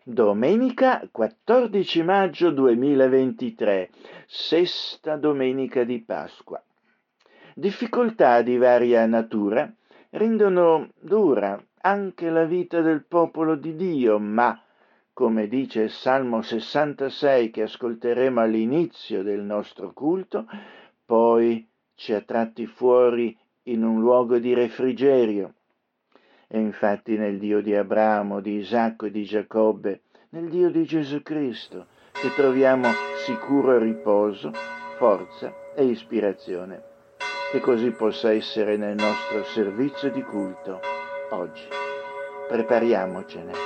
Domenica 14 maggio 2023, sesta domenica di Pasqua. Difficoltà di varia natura rendono dura anche la vita del popolo di Dio, ma, come dice il Salmo 66 che ascolteremo all'inizio del nostro culto, poi ci ha tratti fuori in un luogo di refrigerio. E infatti nel Dio di Abramo, di Isacco e di Giacobbe, nel Dio di Gesù Cristo, che troviamo sicuro riposo, forza e ispirazione. Che così possa essere nel nostro servizio di culto oggi. Prepariamocene.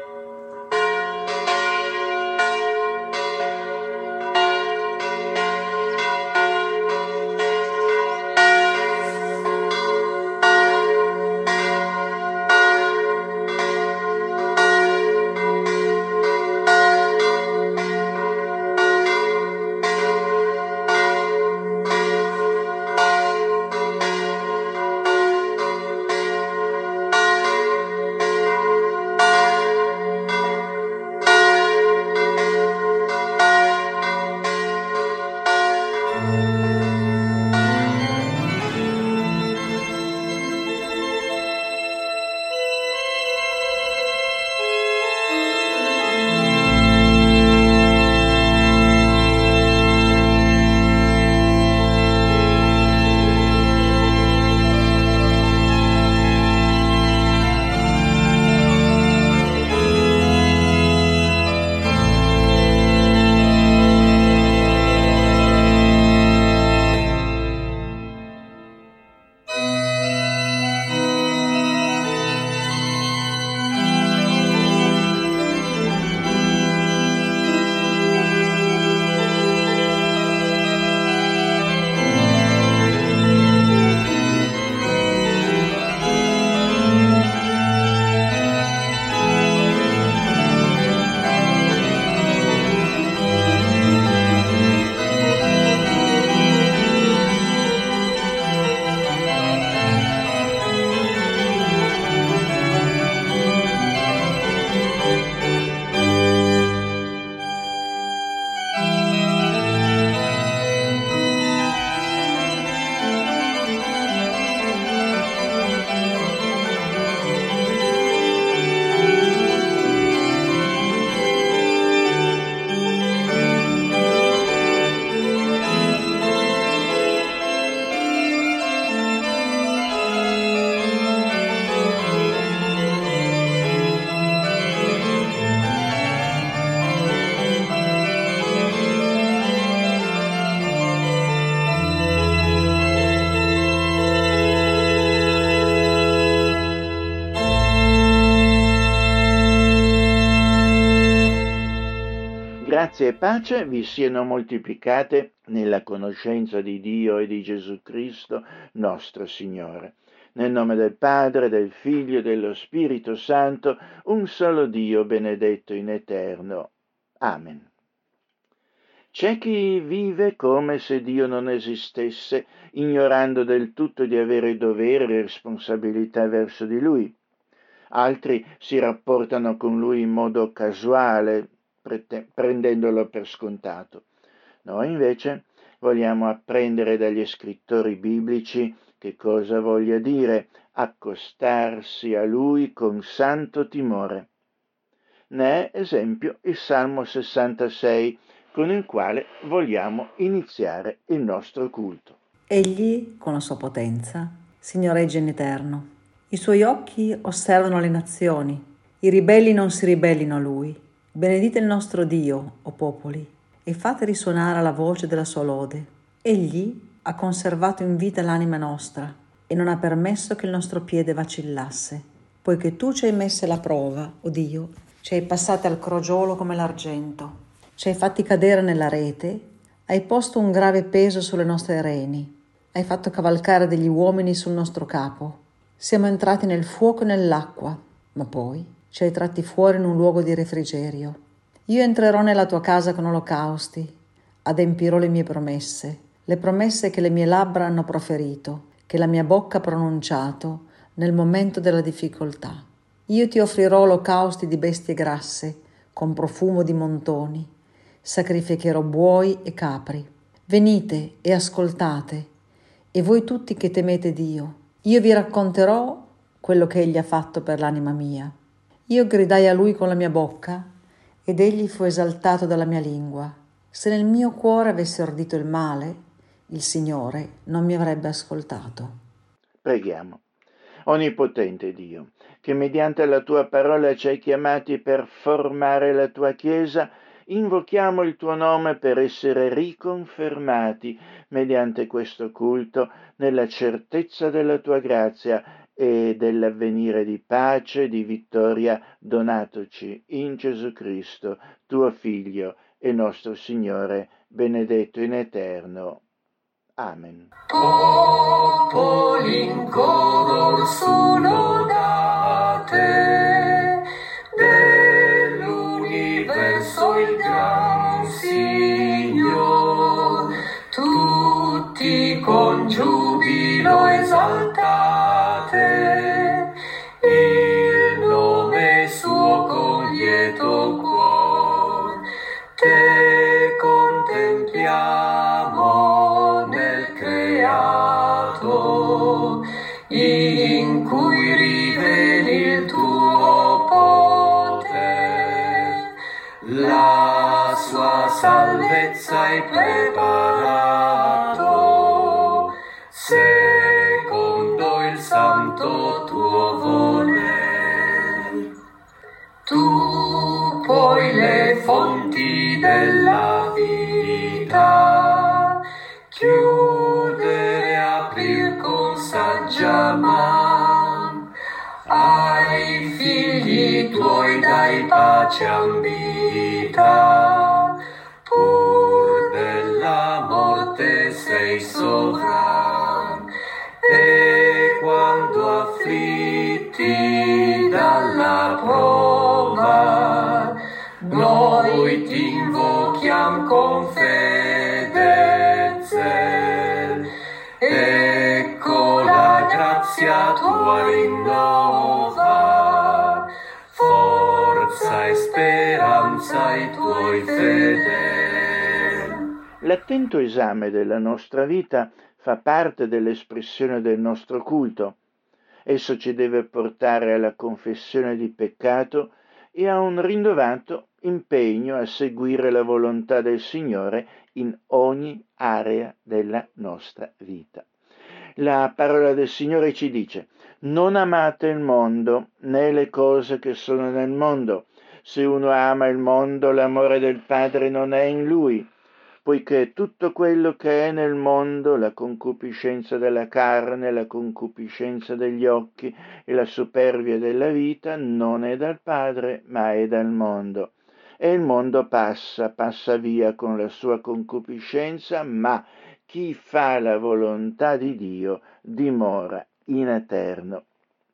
Grazie e pace vi siano moltiplicate nella conoscenza di Dio e di Gesù Cristo, nostro Signore. Nel nome del Padre, del Figlio e dello Spirito Santo, un solo Dio benedetto in eterno. Amen. C'è chi vive come se Dio non esistesse, ignorando del tutto di avere doveri e responsabilità verso di Lui. Altri si rapportano con Lui in modo casuale, prendendolo per scontato. Noi invece vogliamo apprendere dagli scrittori biblici che cosa voglia dire accostarsi a Lui con santo timore. Ne è esempio il Salmo 66, con il quale vogliamo iniziare il nostro culto. Egli, con la sua potenza, signoreggia in eterno. I suoi occhi osservano le nazioni. I ribelli non si ribellino a lui. Benedite il nostro Dio, o popoli, e fate risuonare la voce della sua lode. Egli ha conservato in vita l'anima nostra e non ha permesso che il nostro piede vacillasse. Poiché tu ci hai messe alla prova, o Dio, ci hai passate al crogiolo come l'argento, ci hai fatti cadere nella rete, hai posto un grave peso sulle nostre reni, hai fatto cavalcare degli uomini sul nostro capo. Siamo entrati nel fuoco e nell'acqua, ma poi ci hai tratti fuori in un luogo di refrigerio. Io entrerò nella tua casa con olocausti, adempirò le mie promesse, le promesse che le mie labbra hanno proferito, che la mia bocca ha pronunciato nel momento della difficoltà. Io ti offrirò olocausti di bestie grasse, con profumo di montoni, sacrificherò buoi e capri. Venite e ascoltate, e voi tutti che temete Dio, io vi racconterò quello che Egli ha fatto per l'anima mia. Io gridai a Lui con la mia bocca, ed Egli fu esaltato dalla mia lingua. Se nel mio cuore avesse ordito il male, il Signore non mi avrebbe ascoltato. Preghiamo. Onnipotente Dio, che mediante la tua parola ci hai chiamati per formare la tua Chiesa, invochiamo il tuo nome per essere riconfermati mediante questo culto nella certezza della tua grazia e dell'avvenire di pace e di vittoria donatoci in Gesù Cristo, tuo Figlio e nostro Signore, benedetto in eterno. Amen. Popoli in coro lodate, dell'universo il gran Signor, tutti con giubilo esaltate, il nome suo con lieto cuor, te contempliamo nel creato, in cui riveli il tuo potere, la sua salvezza hai preparato, secondo il santo tuo voler. Tu poi le fonti della vita chiudere e aprir con saggia man, ai figli tuoi dai pace ambita, pur della morte sei sovran, e quando afflitti dalla prova, noi ti invochiam con fede, ecco la grazia tua rinnova, forza e speranza ai tuoi fedeli. L'attento esame della nostra vita fa parte dell'espressione del nostro culto. Esso ci deve portare alla confessione di peccato e a un rinnovato impegno a seguire la volontà del Signore in ogni area della nostra vita. La parola del Signore ci dice: non amate il mondo né le cose che sono nel mondo. Se uno ama il mondo, l'amore del Padre non è in lui, poiché tutto quello che è nel mondo, la concupiscenza della carne, la concupiscenza degli occhi e la superbia della vita, non è dal Padre, ma è dal mondo. E il mondo passa via con la sua concupiscenza, ma chi fa la volontà di Dio dimora in eterno.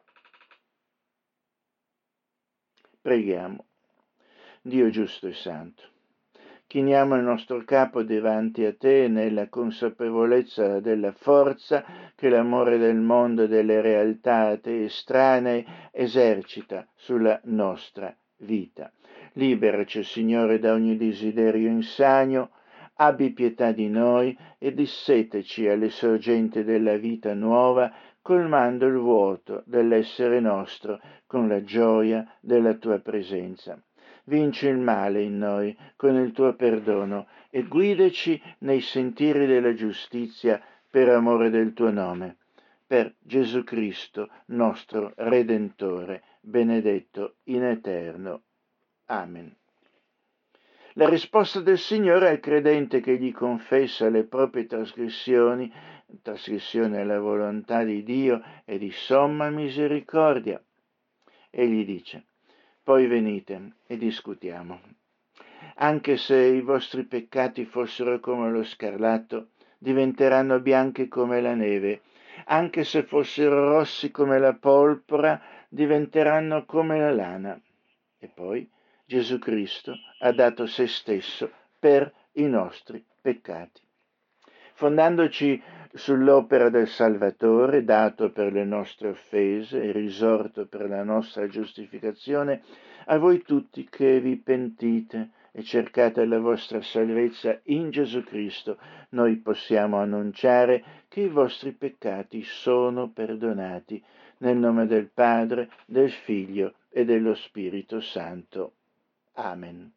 Preghiamo. Dio giusto e santo, chiniamo il nostro capo davanti a te nella consapevolezza della forza che l'amore del mondo e delle realtà a te estranee esercita sulla nostra vita. Liberaci, Signore, da ogni desiderio insano, abbi pietà di noi e disseteci alle sorgenti della vita nuova, colmando il vuoto dell'essere nostro con la gioia della tua presenza. Vinci il male in noi con il tuo perdono e guidaci nei sentieri della giustizia per amore del tuo nome. Per Gesù Cristo, nostro Redentore, benedetto in eterno. Amen. La risposta del Signore al credente che gli confessa le proprie trasgressioni alla volontà di Dio è di somma misericordia. Egli dice: poi venite e discutiamo. Anche se i vostri peccati fossero come lo scarlatto, diventeranno bianchi come la neve. Anche se fossero rossi come la polvere, diventeranno come la lana. E poi Gesù Cristo ha dato se stesso per i nostri peccati. Fondandoci sull'opera del Salvatore, dato per le nostre offese e risorto per la nostra giustificazione, A voi tutti che vi pentite e cercate la vostra salvezza in Gesù Cristo, noi possiamo annunciare che i vostri peccati sono perdonati, nel nome del Padre, del Figlio e dello Spirito Santo. Amen.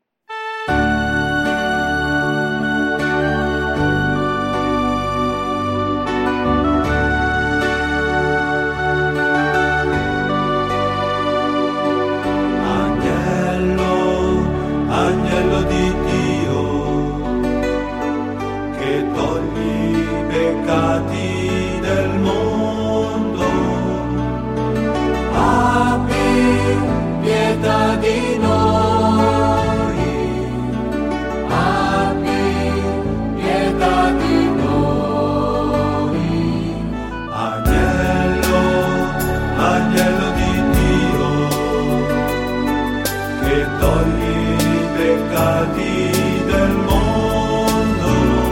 Agnello di Dio, che togli i peccati del mondo, abbi pietà di noi, abbi pietà di noi. Agnello di Dio, che togli peccati del mondo,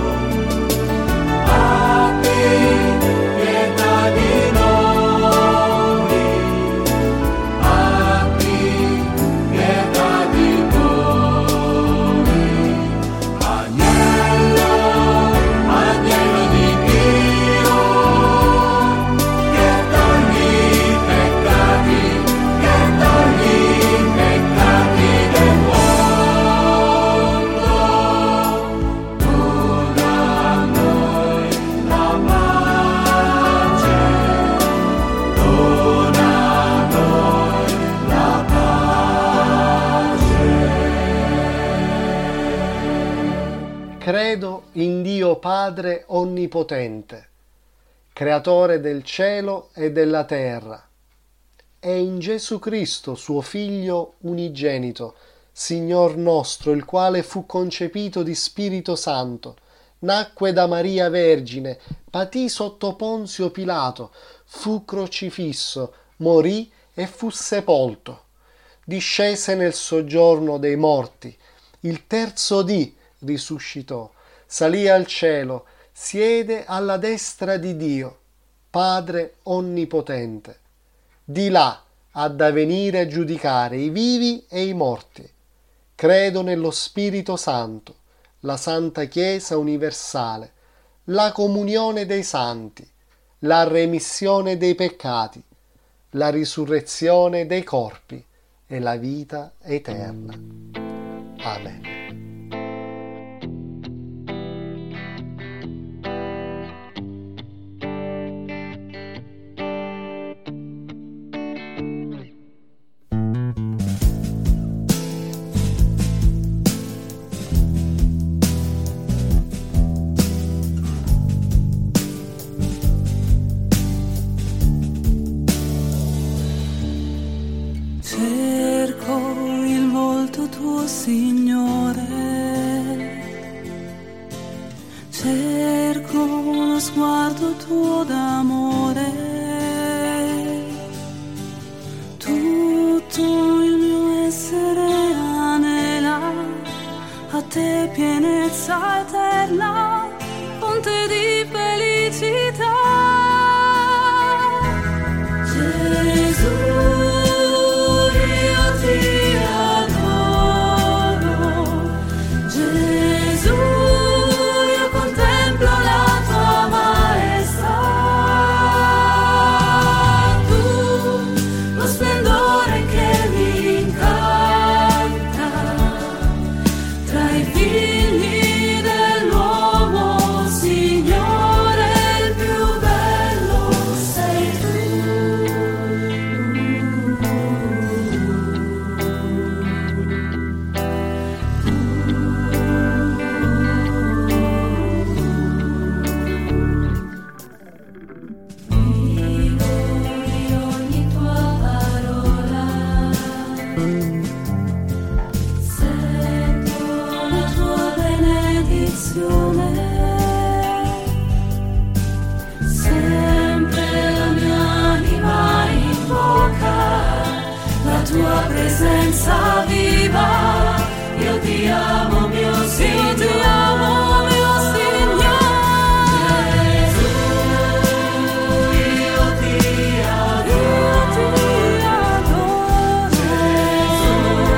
abbi pietà di noi, abbi pietà di noi. Agnello di Dio, che togli i peccati del mondo. Credo in Dio Padre Onnipotente, Creatore del cielo e della terra, e in Gesù Cristo, suo Figlio unigenito, Signor nostro, il quale fu concepito di Spirito Santo, nacque da Maria Vergine, patì sotto Ponzio Pilato, fu crocifisso, morì e fu sepolto. Discese nel soggiorno dei morti, il terzo dì risuscitò, salì al cielo, siede alla destra di Dio, Padre Onnipotente. Di là ha da venire a giudicare i vivi e i morti. Credo nello Spirito Santo, la Santa Chiesa universale, la comunione dei santi, la remissione dei peccati, la risurrezione dei corpi e la vita eterna. Amen. Signore, cerco lo sguardo tuo d'amore, tutto il mio essere anela a te, pienezza eterna, fonte di felicità. Gesù, io ti tua presenza viva, io ti amo mio Signore, io ti amo mio Signore, Gesù, io ti adoro, Gesù,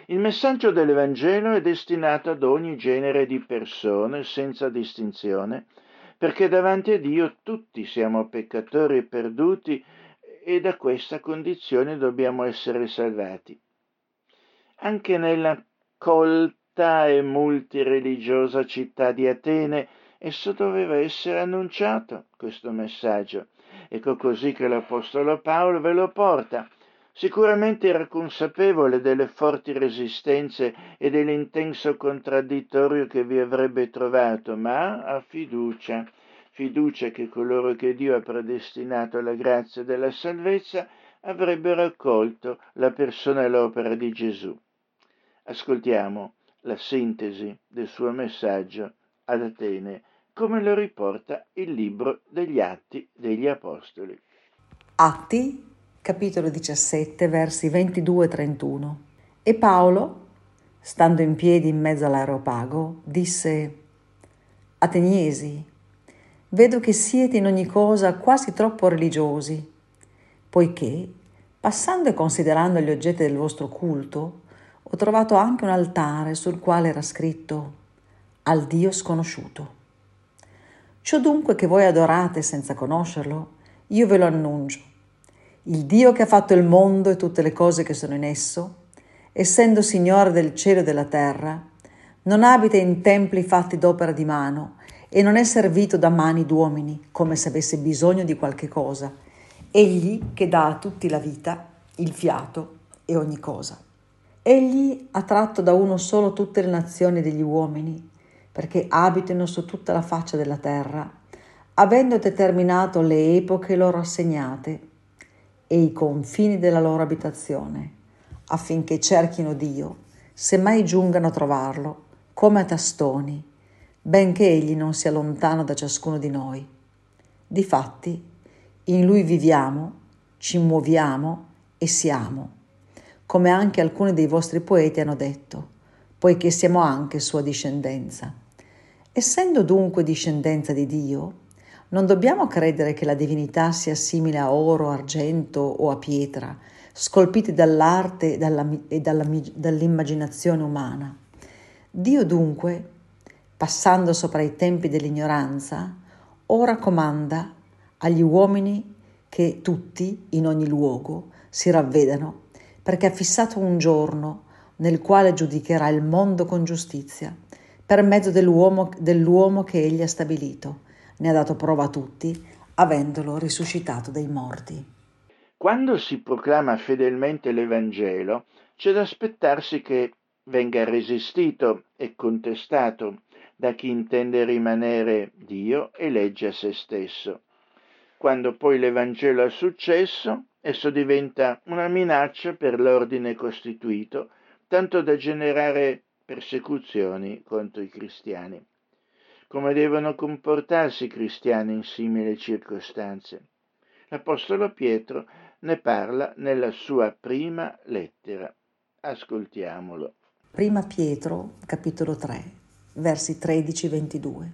Il messaggio dell'Evangelo è destinato ad ogni genere di persone, senza distinzione, perché davanti a Dio tutti siamo peccatori e perduti e da questa condizione dobbiamo essere salvati. Anche nella colta e multireligiosa città di Atene esso doveva essere annunciato, questo messaggio. Ecco così che l'Apostolo Paolo ve lo porta. Sicuramente era consapevole delle forti resistenze e dell'intenso contraddittorio che vi avrebbe trovato, ma ha fiducia che coloro che Dio ha predestinato alla grazia della salvezza avrebbero accolto la persona e l'opera di Gesù. Ascoltiamo la sintesi del suo messaggio ad Atene, come lo riporta il libro degli Atti degli Apostoli. Atti, capitolo 17, versi 22-31. E Paolo, stando in piedi in mezzo all'Areopago, disse: Ateniesi, vedo che siete in ogni cosa quasi troppo religiosi, poiché, passando e considerando gli oggetti del vostro culto, ho trovato anche un altare sul quale era scritto al Dio sconosciuto. Ciò dunque che voi adorate senza conoscerlo, io ve lo annuncio. Il Dio che ha fatto il mondo e tutte le cose che sono in esso, essendo Signore del cielo e della terra, non abita in templi fatti d'opera di mano e non è servito da mani d'uomini, come se avesse bisogno di qualche cosa. Egli che dà a tutti la vita, il fiato e ogni cosa. Egli ha tratto da uno solo tutte le nazioni degli uomini, perché abitino su tutta la faccia della terra, avendo determinato le epoche loro assegnate e i confini della loro abitazione, affinché cerchino Dio, se mai giungano a trovarlo, come a tastoni, benché egli non sia lontano da ciascuno di noi. Difatti, in lui viviamo, ci muoviamo e siamo, come anche alcuni dei vostri poeti hanno detto, poiché siamo anche sua discendenza. Essendo dunque discendenza di Dio, non dobbiamo credere che la divinità sia simile a oro, argento o a pietra, scolpiti dall'arte e dall'immaginazione umana. Dio dunque, passando sopra i tempi dell'ignoranza, ora comanda agli uomini che tutti, in ogni luogo, si ravvedano, perché ha fissato un giorno nel quale giudicherà il mondo con giustizia, per mezzo dell'uomo che egli ha stabilito. Ne ha dato prova a tutti, avendolo risuscitato dai morti. Quando si proclama fedelmente l'Evangelo, c'è da aspettarsi che venga resistito e contestato da chi intende rimanere Dio e legge a se stesso. Quando poi l'Evangelo ha successo, esso diventa una minaccia per l'ordine costituito, tanto da generare persecuzioni contro i cristiani. Come devono comportarsi i cristiani in simili circostanze? L'Apostolo Pietro ne parla nella sua prima lettera. Ascoltiamolo. Prima Pietro, capitolo 3, versi 13-22.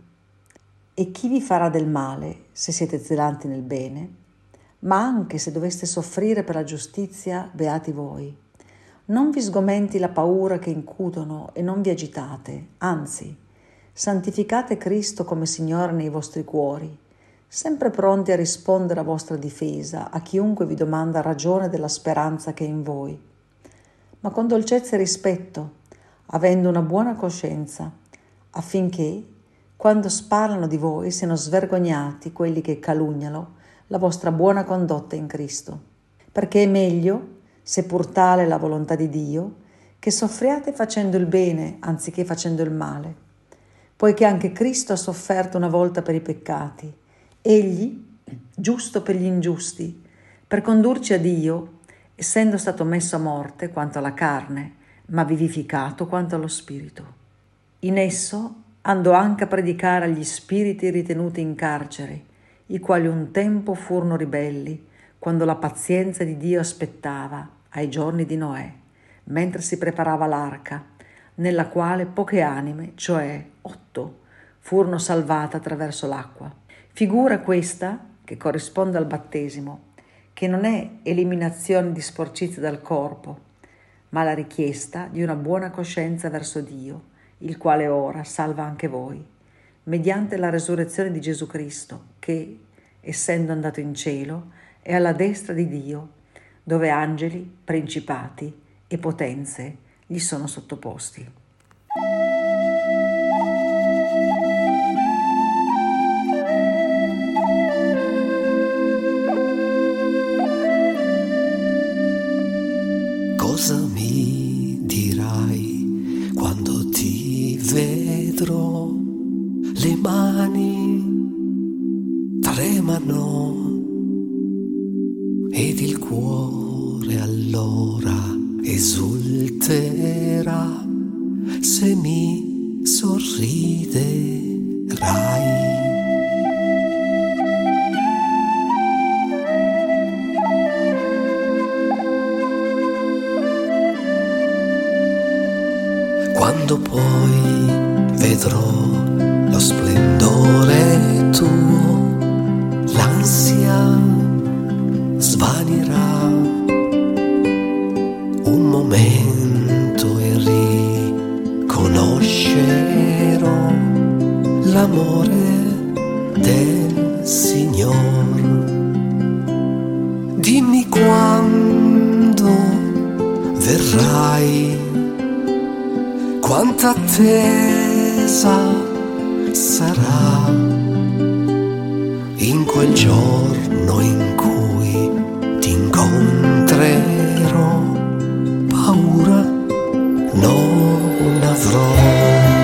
E chi vi farà del male, se siete zelanti nel bene? Ma anche se doveste soffrire per la giustizia, beati voi. Non vi sgomenti la paura che incutono e non vi agitate, anzi, santificate Cristo come Signore nei vostri cuori, sempre pronti a rispondere a vostra difesa a chiunque vi domanda ragione della speranza che è in voi, ma con dolcezza e rispetto, avendo una buona coscienza, affinché, quando sparlano di voi, siano svergognati quelli che calunniano la vostra buona condotta in Cristo. Perché è meglio, seppur tale la volontà di Dio, che soffriate facendo il bene anziché facendo il male, poiché anche Cristo ha sofferto una volta per i peccati, egli, giusto per gli ingiusti, per condurci a Dio, essendo stato messo a morte quanto alla carne, ma vivificato quanto allo spirito. In esso andò anche a predicare agli spiriti ritenuti in carcere, i quali un tempo furono ribelli, quando la pazienza di Dio aspettava ai giorni di Noè, mentre si preparava l'arca, nella quale poche anime, cioè 8, furono salvate attraverso l'acqua. Figura questa, che corrisponde al battesimo, che non è eliminazione di sporcizia dal corpo, ma la richiesta di una buona coscienza verso Dio, il quale ora salva anche voi, mediante la resurrezione di Gesù Cristo, che, essendo andato in cielo, è alla destra di Dio, dove angeli, principati e potenze gli sono sottoposti. Cosa mi dirai quando ti vedrò? Le mani tremano ed il cuore allora esulterà se mi sorriderai. Quando poi vedrò lo splendore tuo, l'ansia svanirà. Un momento e riconoscerò l'amore del Signor. Dimmi quando verrai, quanta attesa sarà in quel giorno in cui ti incontrerò, paura non avrò.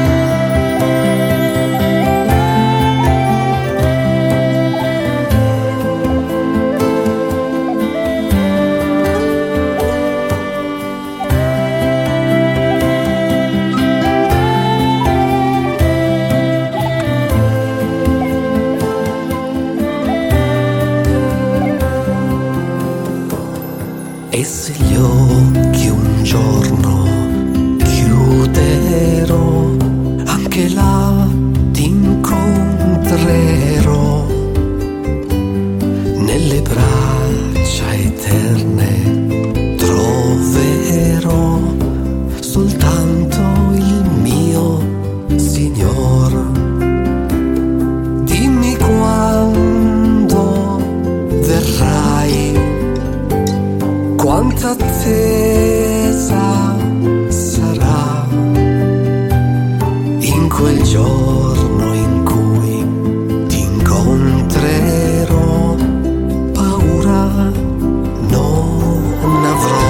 E se gli occhi un giorno chiuderò, anche là ti incontrerò nelle braccia eterne, troverò soltanto il mio Signor. Dimmi quando verrai, quanta attesa sarà in quel giorno in cui ti incontrerò, paura non avrò.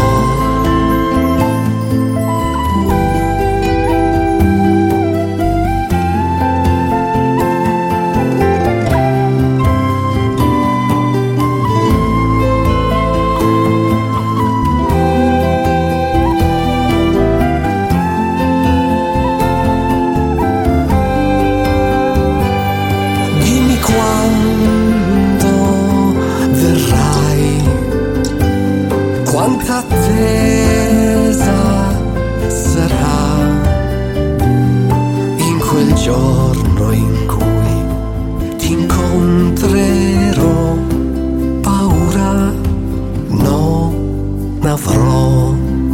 Quanta attesa sarà in quel giorno in cui ti incontrerò, paura non avrò.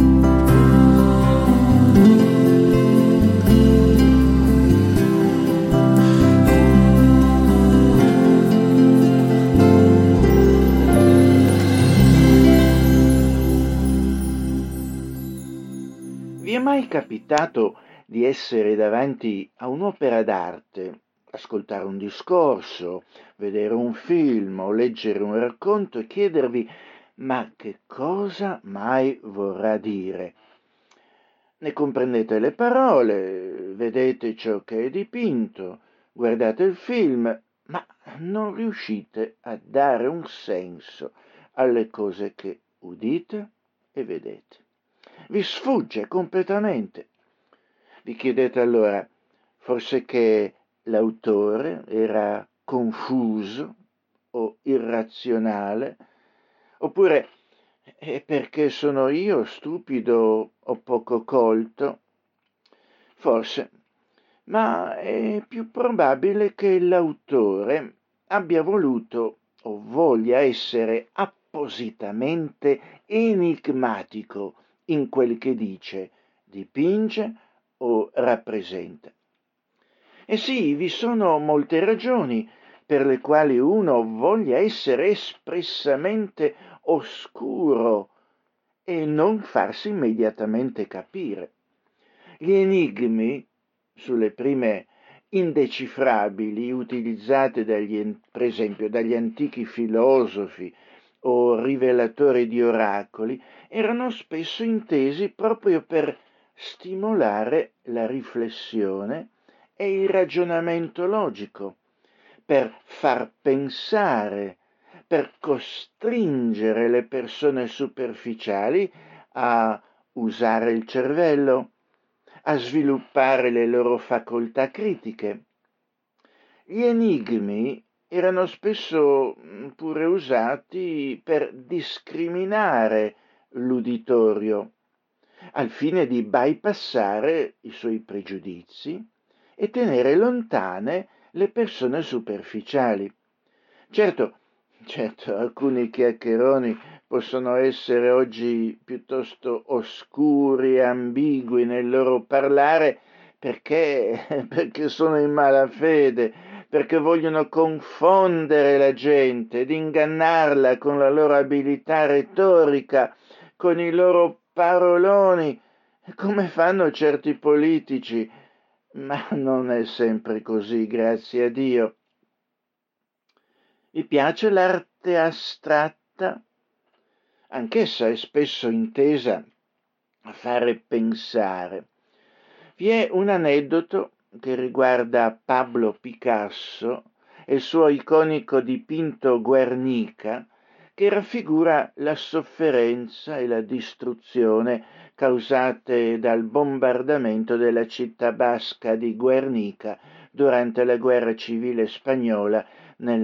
Vi è mai capitato di essere davanti a un'opera d'arte, ascoltare un discorso, vedere un film o leggere un racconto e chiedervi: ma che cosa mai vorrà dire? Ne comprendete le parole, vedete ciò che è dipinto, guardate il film, ma non riuscite a dare un senso alle cose che udite e vedete. Vi sfugge completamente. Vi chiedete allora, forse che l'autore era confuso o irrazionale, oppure è perché sono io stupido o poco colto? Forse, ma è più probabile che l'autore abbia voluto o voglia essere appositamente enigmatico in quel che dice, dipinge o rappresenta. E sì, vi sono molte ragioni per le quali uno voglia essere espressamente oscuro e non farsi immediatamente capire. Gli enigmi sulle prime indecifrabili utilizzate per esempio dagli antichi filosofi o rivelatori di oracoli erano spesso intesi proprio per stimolare la riflessione e il ragionamento logico, per far pensare, per costringere le persone superficiali a usare il cervello, a sviluppare le loro facoltà critiche. Gli enigmi erano spesso pure usati per discriminare l'uditorio, al fine di bypassare i suoi pregiudizi e tenere lontane le persone superficiali. Certo, alcuni chiacchieroni possono essere oggi piuttosto oscuri e ambigui nel loro parlare perché sono in malafede, perché vogliono confondere la gente ed ingannarla con la loro abilità retorica, con i loro paroloni, come fanno certi politici. Ma non è sempre così, grazie a Dio. Mi piace l'arte astratta? Anch'essa è spesso intesa a fare pensare. Vi è un aneddoto che riguarda Pablo Picasso e il suo iconico dipinto Guernica, che raffigura la sofferenza e la distruzione causate dal bombardamento della città basca di Guernica durante la guerra civile spagnola nel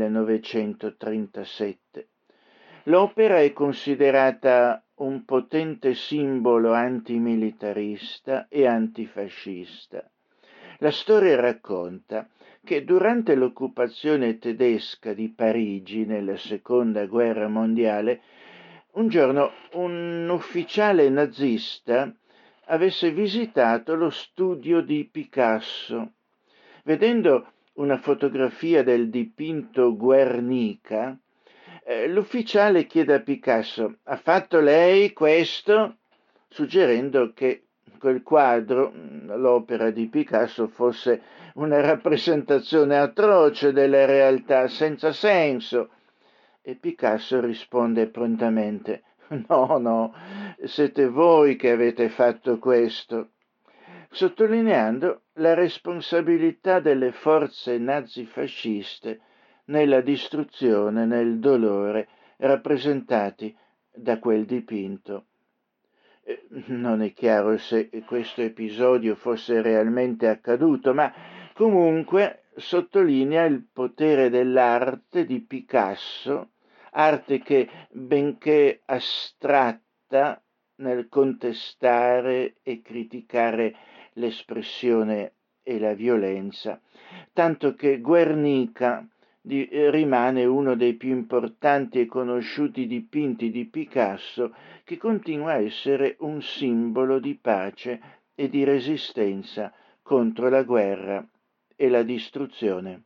1937. L'opera è considerata un potente simbolo antimilitarista e antifascista. La storia racconta che durante l'occupazione tedesca di Parigi nella Seconda Guerra Mondiale, un giorno un ufficiale nazista avesse visitato lo studio di Picasso. Vedendo una fotografia del dipinto Guernica, l'ufficiale chiede a Picasso: «Ha fatto lei questo?» suggerendo che quel quadro, l'opera di Picasso, fosse una rappresentazione atroce della realtà, senza senso. E Picasso risponde prontamente: no, siete voi che avete fatto questo, sottolineando la responsabilità delle forze nazifasciste nella distruzione, nel dolore rappresentati da quel dipinto. Non è chiaro se questo episodio fosse realmente accaduto, ma comunque sottolinea il potere dell'arte di Picasso, arte che, benché astratta nel contestare e criticare l'espressione e la violenza, tanto che Guernica rimane uno dei più importanti e conosciuti dipinti di Picasso, che continua a essere un simbolo di pace e di resistenza contro la guerra e la distruzione.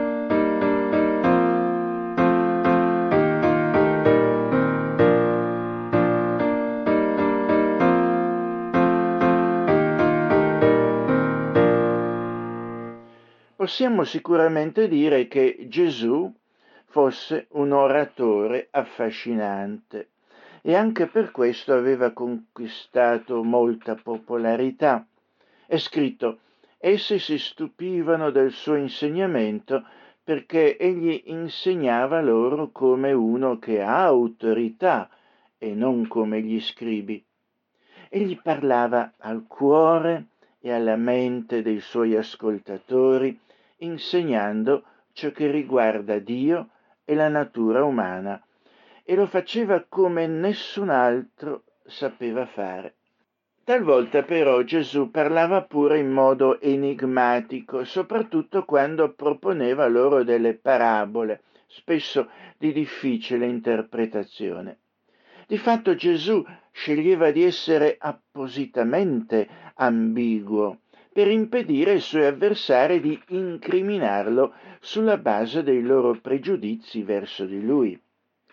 Possiamo sicuramente dire che Gesù fosse un oratore affascinante e anche per questo aveva conquistato molta popolarità. È scritto: essi si stupivano del suo insegnamento perché egli insegnava loro come uno che ha autorità e non come gli scribi. Egli parlava al cuore e alla mente dei suoi ascoltatori, insegnando ciò che riguarda Dio e la natura umana, e lo faceva come nessun altro sapeva fare. Talvolta però Gesù parlava pure in modo enigmatico, soprattutto quando proponeva loro delle parabole, spesso di difficile interpretazione. Di fatto Gesù sceglieva di essere appositamente ambiguo per impedire ai suoi avversari di incriminarlo sulla base dei loro pregiudizi verso di lui.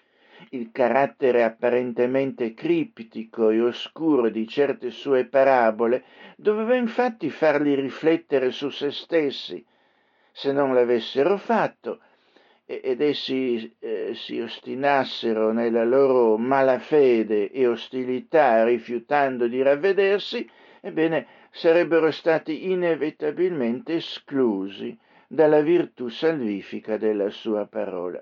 Il carattere apparentemente criptico e oscuro di certe sue parabole doveva infatti farli riflettere su se stessi. Se non l'avessero fatto ed essi si ostinassero nella loro malafede e ostilità, rifiutando di ravvedersi, ebbene sarebbero stati inevitabilmente esclusi dalla virtù salvifica della sua parola.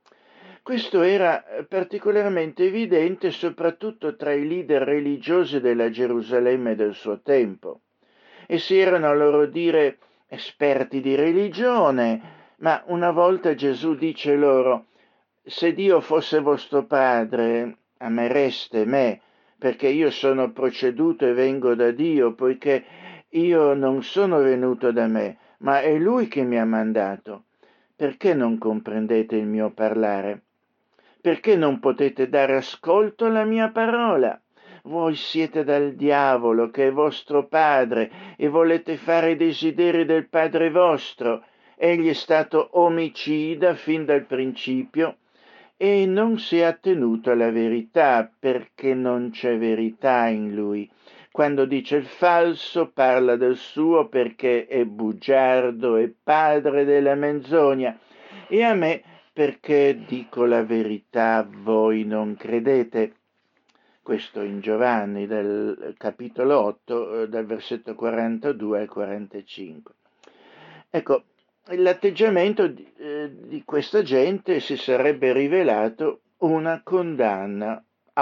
Questo era particolarmente evidente soprattutto tra i leader religiosi della Gerusalemme del suo tempo. Essi erano a loro dire esperti di religione, ma una volta Gesù dice loro: se Dio fosse vostro padre, amereste me, perché io sono proceduto e vengo da Dio, poiché io non sono venuto da me, ma è Lui che mi ha mandato. Perché non comprendete il mio parlare? Perché non potete dare ascolto alla mia parola? Voi siete dal diavolo, che è vostro padre, e volete fare i desideri del padre vostro. Egli è stato omicida fin dal principio e non si è attenuto alla verità, perché non c'è verità in lui. Quando dice il falso, parla del suo, perché è bugiardo e padre della menzogna. E a me, perché dico la verità, voi non credete. Questo in Giovanni, del capitolo 8, dal versetto 42 al 45. Ecco, l'atteggiamento di questa gente si sarebbe rivelato una condanna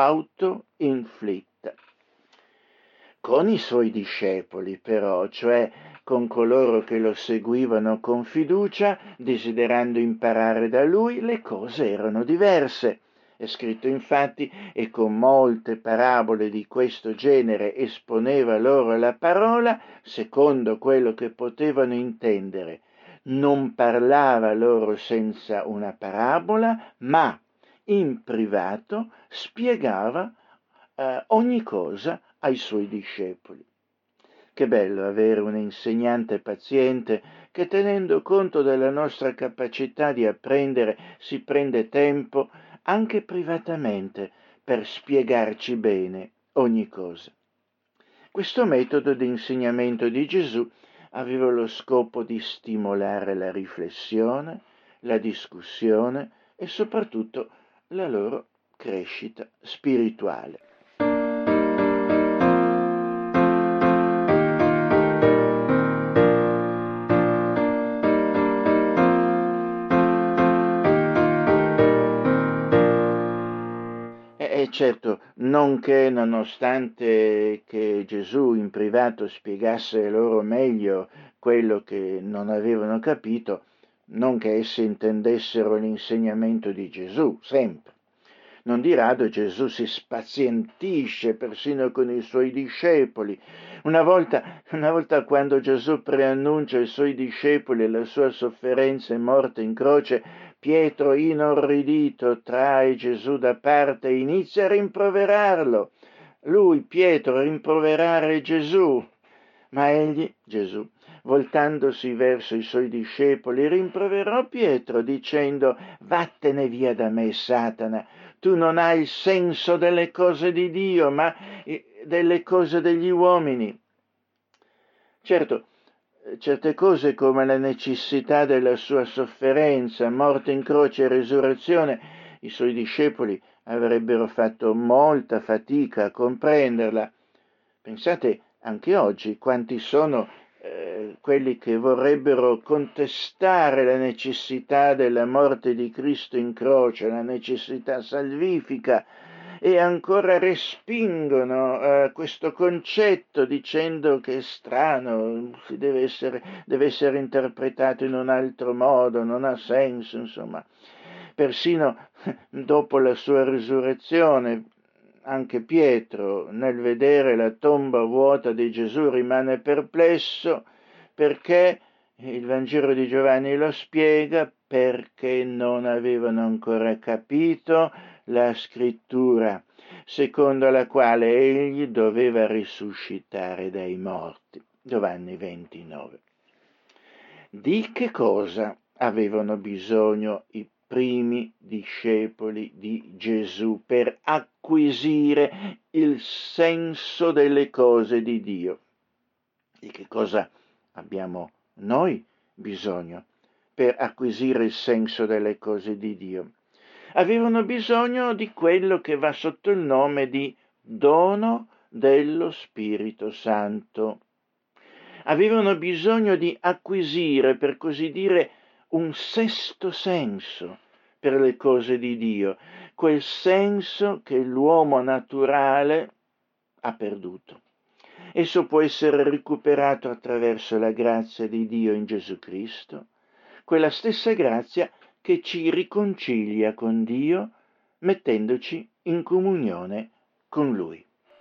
autoinflitta. Con i suoi discepoli, però, cioè con coloro che lo seguivano con fiducia, desiderando imparare da lui, le cose erano diverse. È scritto infatti: e con molte parabole di questo genere esponeva loro la parola secondo quello che potevano intendere. Non parlava loro senza una parabola, ma in privato spiegava ogni cosa ai suoi discepoli. Che bello avere un insegnante paziente che, tenendo conto della nostra capacità di apprendere, si prende tempo anche privatamente per spiegarci bene ogni cosa. Questo metodo di insegnamento di Gesù aveva lo scopo di stimolare la riflessione, la discussione e soprattutto la loro crescita spirituale. Certo, non che nonostante che Gesù in privato spiegasse loro meglio quello che non avevano capito, non che essi intendessero l'insegnamento di Gesù, sempre. Non di rado Gesù si spazientisce persino con i suoi discepoli. Una volta quando Gesù preannuncia ai suoi discepoli la sua sofferenza e morte in croce, Pietro, inorridito, trae Gesù da parte e inizia a rimproverarlo. Lui, Pietro, rimproverare Gesù. Ma egli, Gesù, voltandosi verso i suoi discepoli, rimproverò Pietro dicendo: vattene via da me, Satana, tu non hai il senso delle cose di Dio, ma delle cose degli uomini. Certo, certe cose come la necessità della sua sofferenza, morte in croce e risurrezione, i suoi discepoli avrebbero fatto molta fatica a comprenderla. Pensate anche oggi quanti sono quelli che vorrebbero contestare la necessità della morte di Cristo in croce, la necessità salvifica, e ancora respingono questo concetto dicendo che è strano, deve essere interpretato in un altro modo, non ha senso, insomma. Persino dopo la sua risurrezione, anche Pietro, nel vedere la tomba vuota di Gesù, rimane perplesso perché il Vangelo di Giovanni lo spiega, perché non avevano ancora capito la scrittura, secondo la quale egli doveva risuscitare dai morti. Giovanni 29. Di che cosa avevano bisogno i primi discepoli di Gesù per acquisire il senso delle cose di Dio? Di che cosa abbiamo noi bisogno per acquisire il senso delle cose di Dio? Avevano bisogno di quello che va sotto il nome di dono dello Spirito Santo. Avevano bisogno di acquisire, per così dire, un sesto senso per le cose di Dio, quel senso che l'uomo naturale ha perduto. Esso può essere recuperato attraverso la grazia di Dio in Gesù Cristo, quella stessa grazia che ci riconcilia con Dio, mettendoci in comunione con Lui.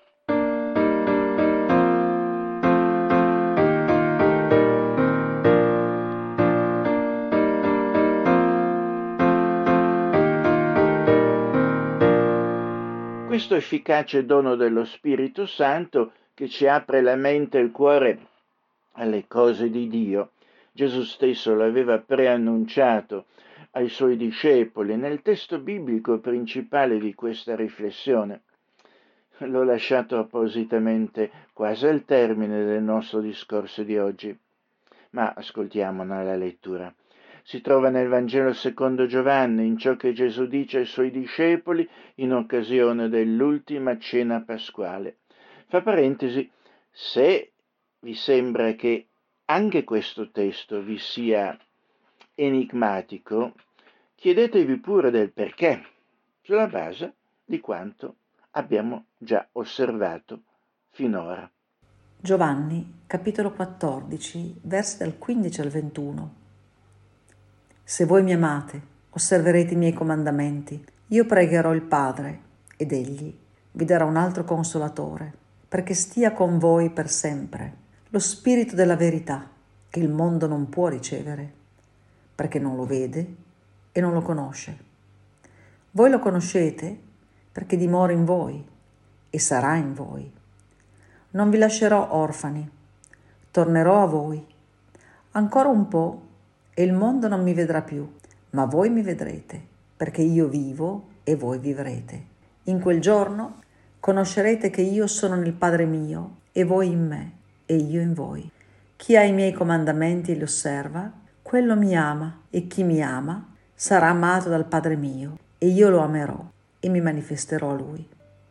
Questo efficace dono dello Spirito Santo che ci apre la mente e il cuore alle cose di Dio, Gesù stesso l'aveva preannunciato ai suoi discepoli nel testo biblico principale di questa riflessione. L'ho lasciato appositamente quasi al termine del nostro discorso di oggi, ma ascoltiamone la lettura. Si trova nel Vangelo secondo Giovanni, in ciò che Gesù dice ai suoi discepoli in occasione dell'ultima cena pasquale. Fa parentesi, se vi sembra che anche questo testo vi sia enigmatico, chiedetevi pure del perché, sulla base di quanto abbiamo già osservato finora. Giovanni, capitolo 14, versi dal 15 al 21. Se voi mi amate, osserverete i miei comandamenti. Io pregherò il Padre, ed egli vi darà un altro consolatore, perché stia con voi per sempre, lo Spirito della verità, che il mondo non può ricevere, perché non lo vede e non lo conosce. Voi lo conoscete perché dimora in voi e sarà in voi. Non vi lascerò orfani, tornerò a voi. Ancora un po' e il mondo non mi vedrà più, ma voi mi vedrete, perché io vivo e voi vivrete. In quel giorno conoscerete che io sono nel Padre mio e voi in me e io in voi. Chi ha i miei comandamenti e li osserva, quello mi ama, e chi mi ama sarà amato dal Padre mio, e io lo amerò e mi manifesterò a lui.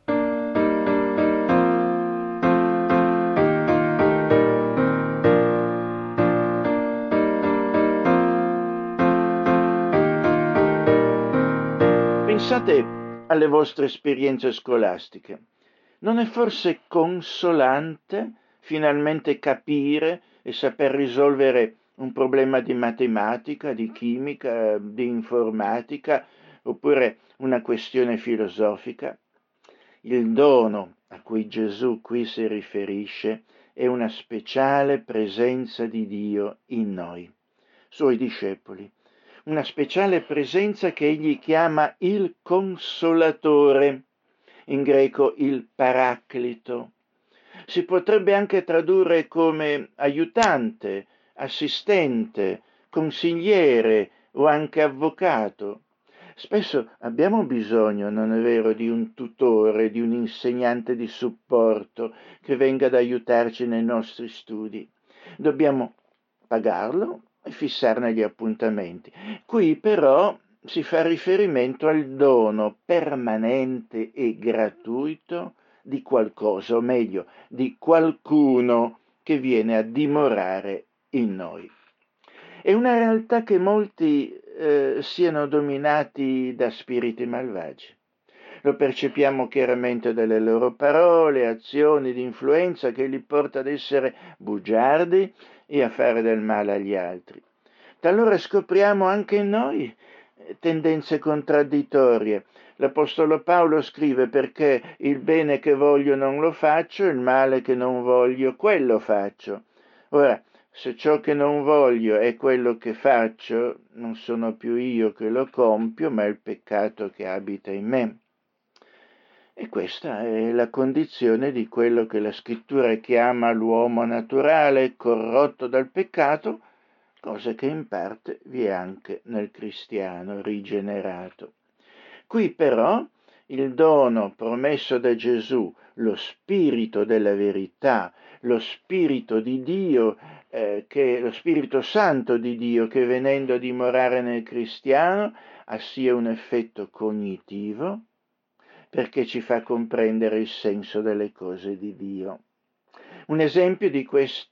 Pensate alle vostre esperienze scolastiche. Non è forse consolante finalmente capire e saper risolvere un problema di matematica, di chimica, di informatica, oppure una questione filosofica? Il dono a cui Gesù qui si riferisce è una speciale presenza di Dio in noi, suoi discepoli. Una speciale presenza che egli chiama il Consolatore, in greco il Paraclito. Si potrebbe anche tradurre come aiutante, assistente, consigliere o anche avvocato. Spesso abbiamo bisogno, non è vero, di un tutore, di un insegnante di supporto che venga ad aiutarci nei nostri studi. Dobbiamo pagarlo e fissarne gli appuntamenti. Qui però si fa riferimento al dono permanente e gratuito di qualcosa, o meglio, di qualcuno che viene a dimorare in noi. È una realtà che molti siano dominati da spiriti malvagi. Lo percepiamo chiaramente dalle loro parole, azioni di influenza che li porta ad essere bugiardi e a fare del male agli altri. Talora scopriamo anche in noi tendenze contraddittorie. L'Apostolo Paolo scrive: perché il bene che voglio non lo faccio, il male che non voglio quello faccio. Ora, se ciò che non voglio è quello che faccio, non sono più io che lo compio, ma il peccato che abita in me. E questa è la condizione di quello che la scrittura chiama l'uomo naturale, corrotto dal peccato, cosa che in parte vi è anche nel cristiano rigenerato. Qui però il dono promesso da Gesù, lo spirito della verità, lo spirito di Dio, lo Spirito Santo di Dio che venendo a dimorare nel cristiano ha sia un effetto cognitivo, perché ci fa comprendere il senso delle cose di Dio. Un esempio di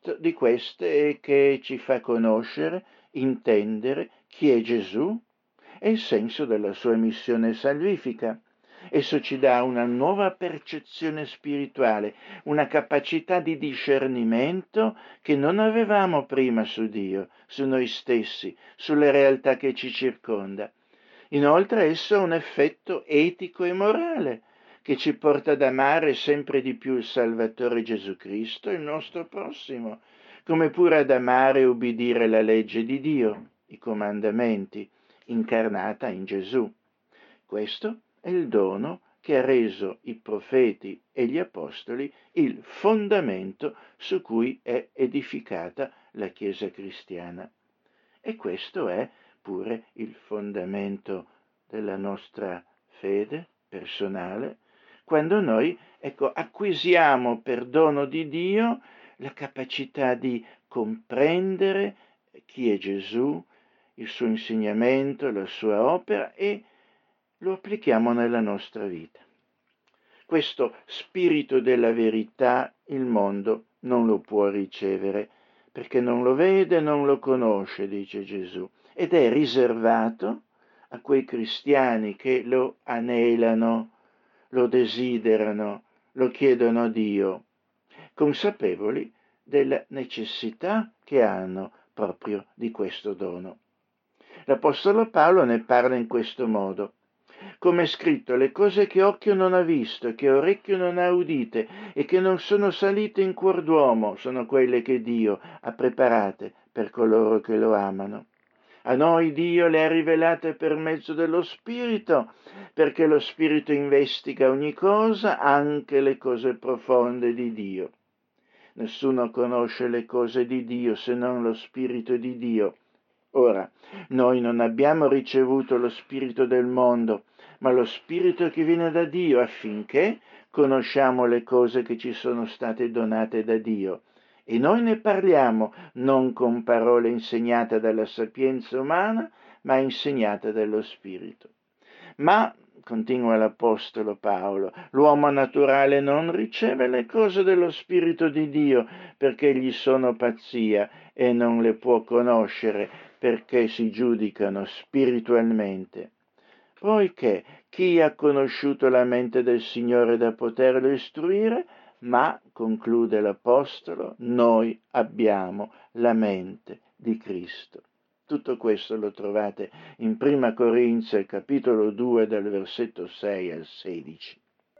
queste è che ci fa conoscere, intendere chi è Gesù e il senso della sua missione salvifica. Esso ci dà una nuova percezione spirituale, una capacità di discernimento che non avevamo prima su Dio, su noi stessi, sulle realtà che ci circonda. Inoltre esso ha un effetto etico e morale che ci porta ad amare sempre di più il Salvatore Gesù Cristo, il nostro prossimo, come pure ad amare e ubbidire la legge di Dio, i comandamenti, incarnata in Gesù. Questo è il dono che ha reso i profeti e gli apostoli il fondamento su cui è edificata la Chiesa cristiana. E questo è pure il fondamento della nostra fede personale, quando noi, acquisiamo per dono di Dio la capacità di comprendere chi è Gesù, il suo insegnamento, la sua opera e lo applichiamo nella nostra vita. Questo spirito della verità il mondo non lo può ricevere, perché non lo vede, non lo conosce, dice Gesù, ed è riservato a quei cristiani che lo anelano, lo desiderano, lo chiedono a Dio, consapevoli della necessità che hanno proprio di questo dono. L'Apostolo Paolo ne parla in questo modo. Come è scritto, le cose che occhio non ha visto, che orecchio non ha udite e che non sono salite in cuor d'uomo, sono quelle che Dio ha preparate per coloro che lo amano. A noi Dio le ha rivelate per mezzo dello Spirito, perché lo Spirito investiga ogni cosa, anche le cose profonde di Dio. Nessuno conosce le cose di Dio se non lo Spirito di Dio. Ora, noi non abbiamo ricevuto lo spirito del mondo, ma lo spirito che viene da Dio, affinché conosciamo le cose che ci sono state donate da Dio. E noi ne parliamo non con parole insegnate dalla sapienza umana, ma insegnate dallo Spirito. Ma, continua l'Apostolo Paolo, l'uomo naturale non riceve le cose dello Spirito di Dio perché gli sono pazzia e non le può conoscere perché si giudicano spiritualmente. Poiché chi ha conosciuto la mente del Signore da poterlo istruire? Ma, conclude l'Apostolo, noi abbiamo la mente di Cristo. Tutto questo lo trovate in 1 Corinzi, capitolo 2, dal versetto 6 al 16.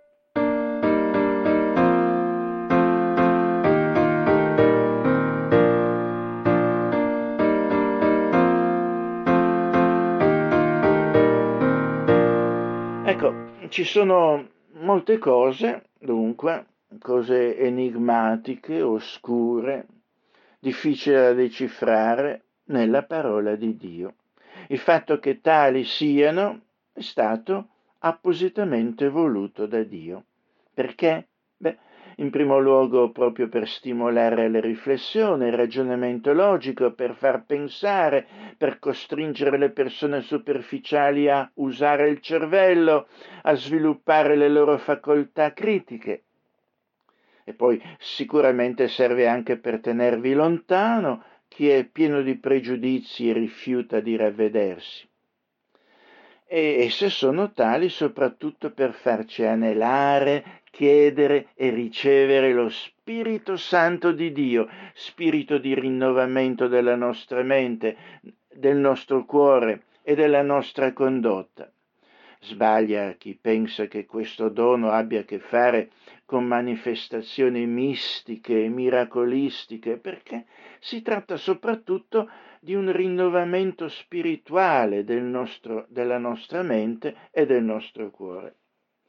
Ecco, ci sono molte cose, dunque, cose enigmatiche, oscure, difficili da decifrare nella parola di Dio. Il fatto che tali siano è stato appositamente voluto da Dio. Perché? In primo luogo proprio per stimolare la riflessione, il ragionamento logico, per far pensare, per costringere le persone superficiali a usare il cervello, a sviluppare le loro facoltà critiche. E poi sicuramente serve anche per tenervi lontano chi è pieno di pregiudizi e rifiuta di ravvedersi. E esse sono tali soprattutto per farci anelare, chiedere e ricevere lo Spirito Santo di Dio, spirito di rinnovamento della nostra mente, del nostro cuore e della nostra condotta. Sbaglia chi pensa che questo dono abbia a che fare con manifestazioni mistiche e miracolistiche, perché si tratta soprattutto di un rinnovamento spirituale della nostra mente e del nostro cuore.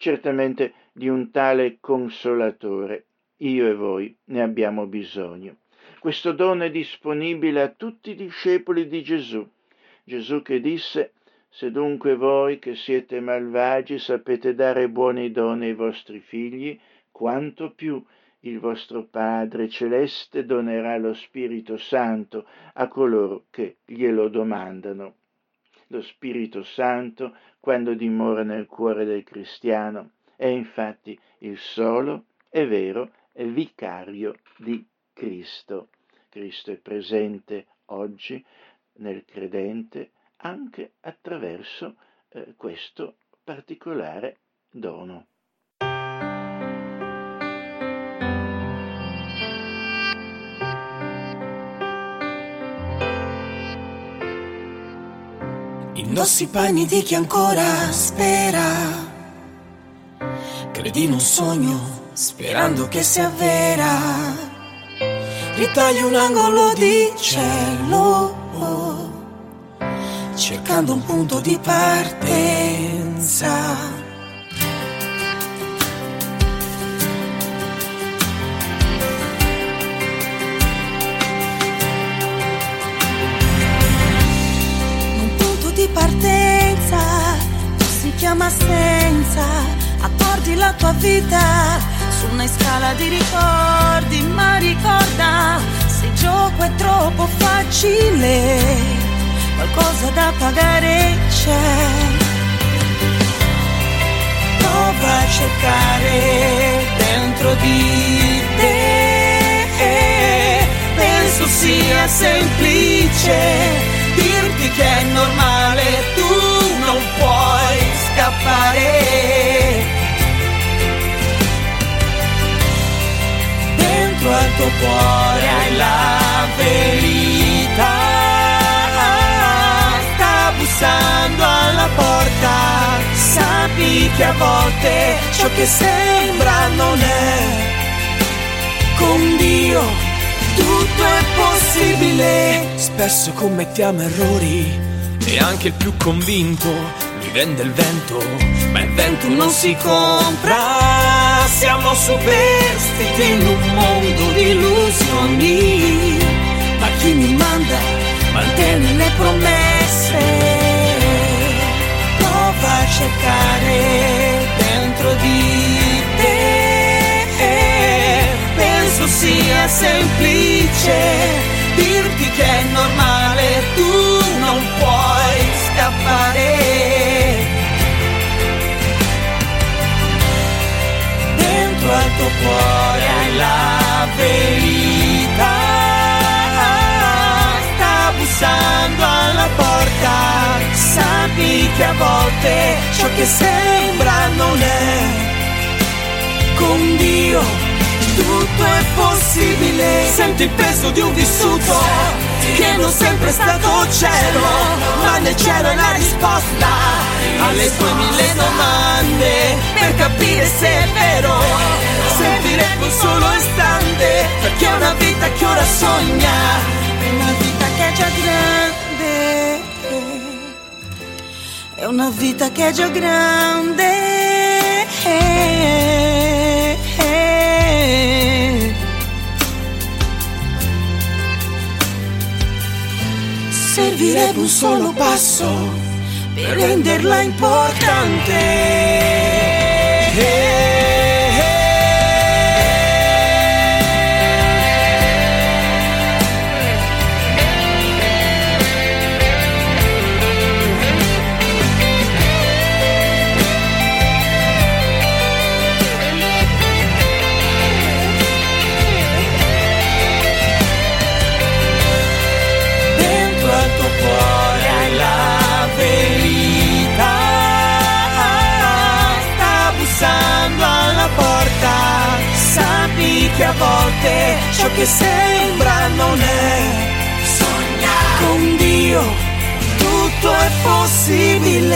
certamente di un tale consolatore. Io e voi ne abbiamo bisogno. Questo dono è disponibile a tutti i discepoli di Gesù. Gesù che disse: se dunque voi che siete malvagi sapete dare buoni doni ai vostri figli, quanto più il vostro Padre Celeste donerà lo Spirito Santo a coloro che glielo domandano. Lo Spirito Santo, quando dimora nel cuore del cristiano, è infatti il solo e vero vicario di Cristo. Cristo è presente oggi nel credente anche attraverso questo particolare dono. Indossi i panni di chi ancora spera, credi in un sogno sperando che sia vera, ritagli un angolo di cielo cercando un punto di partenza. Partenza, si chiama senza, accordi la tua vita su una scala di ricordi, ma ricorda, se il gioco è troppo facile, qualcosa da pagare c'è. Prova a cercare dentro di te, penso sia semplice dirti che è normale, tu non puoi scappare. Dentro al tuo cuore hai la verità, sta bussando alla porta, sappi che a volte ciò che sembra non è. Con Dio tutto è possibile. Spesso commettiamo errori e anche il più convinto mi vende il vento, ma il vento non si compra. Siamo superstiti in un mondo di illusioni, ma chi mi manda mantiene le promesse. Prova a cercare dentro di te, penso sia semplice dirti che è normale, tu non puoi scappare. Dentro al tuo cuore hai la verità, sta bussando alla porta, sappi che a volte ciò che sembra non è. Con Dio tutto è possibile. Senti il peso di un vissuto che non sempre è stato cielo, ma nel cielo è la risposta alle tue mille domande. Per capire se è vero servirebbe un solo istante, perché è una vita che ora sogna, è una vita che è già grande, è una vita che è già grande. Servirebbe un solo passo per renderla importante. Che a volte ciò che sembra non è. Sogna con Dio, tutto è possibile.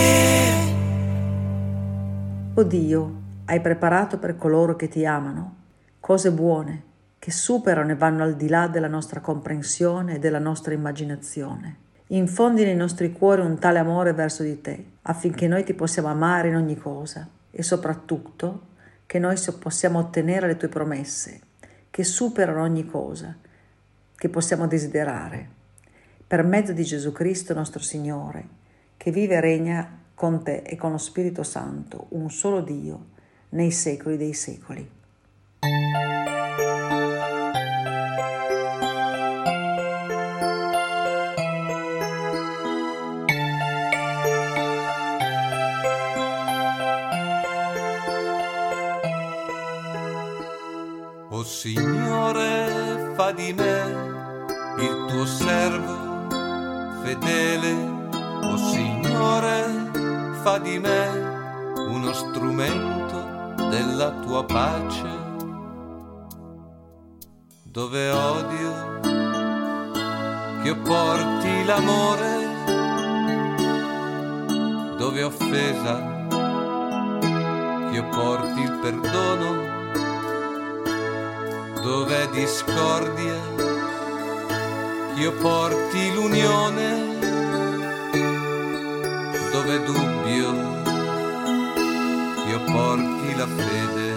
O Dio, hai preparato per coloro che ti amano cose buone che superano e vanno al di là della nostra comprensione e della nostra immaginazione. Infondi nei nostri cuori un tale amore verso di te, affinché noi ti possiamo amare in ogni cosa e soprattutto che noi possiamo ottenere le tue promesse, che superano ogni cosa che possiamo desiderare, per mezzo di Gesù Cristo nostro Signore, che vive e regna con te e con lo Spirito Santo, un solo Dio, nei secoli dei secoli. O Signore, fa di me il tuo servo fedele. O Signore, fa di me uno strumento della tua pace. Dove odio, che io porti l'amore. Dove offesa, che io porti il perdono. Dove discordia, che io porti l'unione. Dove dubbio, che io porti la fede.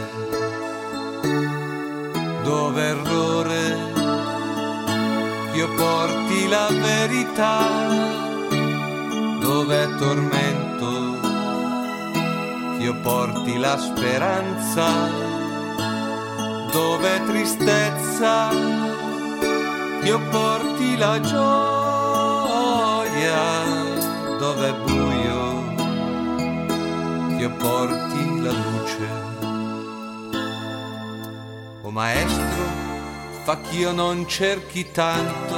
Dove errore, che io porti la verità. Dove tormento, che io porti la speranza. Dove tristezza, che io porti la gioia. Dove buio, che io porti la luce. O Maestro, fa ch'io non cerchi tanto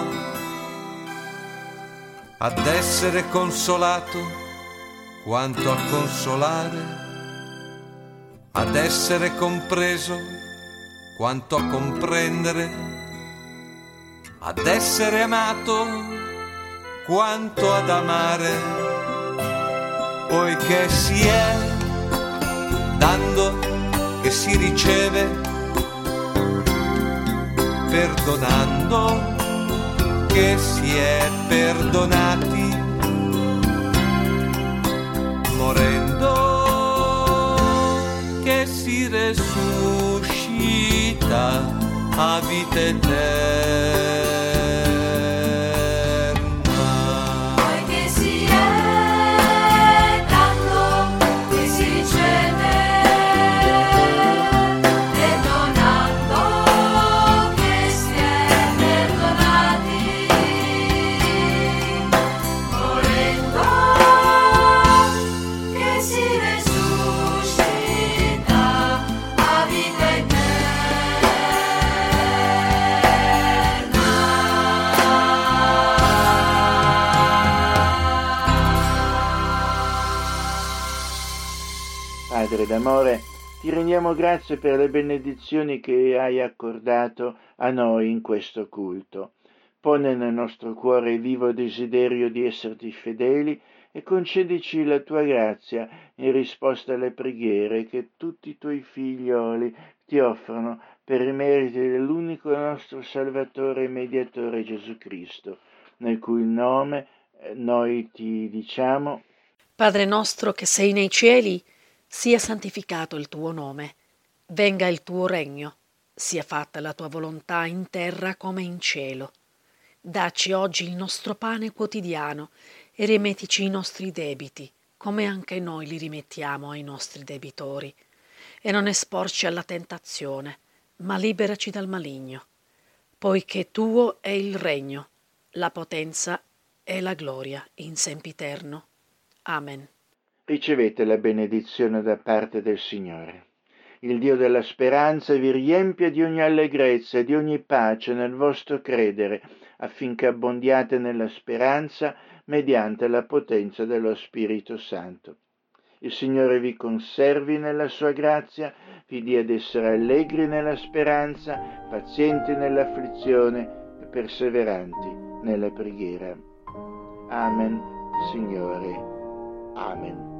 ad essere consolato quanto a consolare, ad essere compreso quanto a comprendere, ad essere amato quanto ad amare, poiché si è dando che si riceve, perdonando che si è perdonati, morendo che si resuscita a vita eterna. Poiché si è dando che si riceve, perdonando che si è perdonati, morendo che si resuscita a vita eterna. Padre d'amore, ti rendiamo grazie per le benedizioni che hai accordato a noi in questo culto. Pone nel nostro cuore il vivo desiderio di esserti fedeli e concedici la tua grazia in risposta alle preghiere che tutti i tuoi figlioli ti offrono per i meriti dell'unico nostro Salvatore e Mediatore Gesù Cristo, nel cui nome noi ti diciamo: Padre nostro che sei nei cieli, sia santificato il tuo nome, venga il tuo regno, sia fatta la tua volontà in terra come in cielo. Dacci oggi il nostro pane quotidiano e rimettici i nostri debiti, come anche noi li rimettiamo ai nostri debitori. E non esporci alla tentazione, ma liberaci dal maligno, poiché tuo è il regno, la potenza e la gloria in sempiterno. Amen. Ricevete la benedizione da parte del Signore. Il Dio della speranza vi riempia di ogni allegrezza e di ogni pace nel vostro credere, affinché abbondiate nella speranza mediante la potenza dello Spirito Santo. Il Signore vi conservi nella sua grazia, vi dia ad essere allegri nella speranza, pazienti nell'afflizione e perseveranti nella preghiera. Amen, Signore. Amen.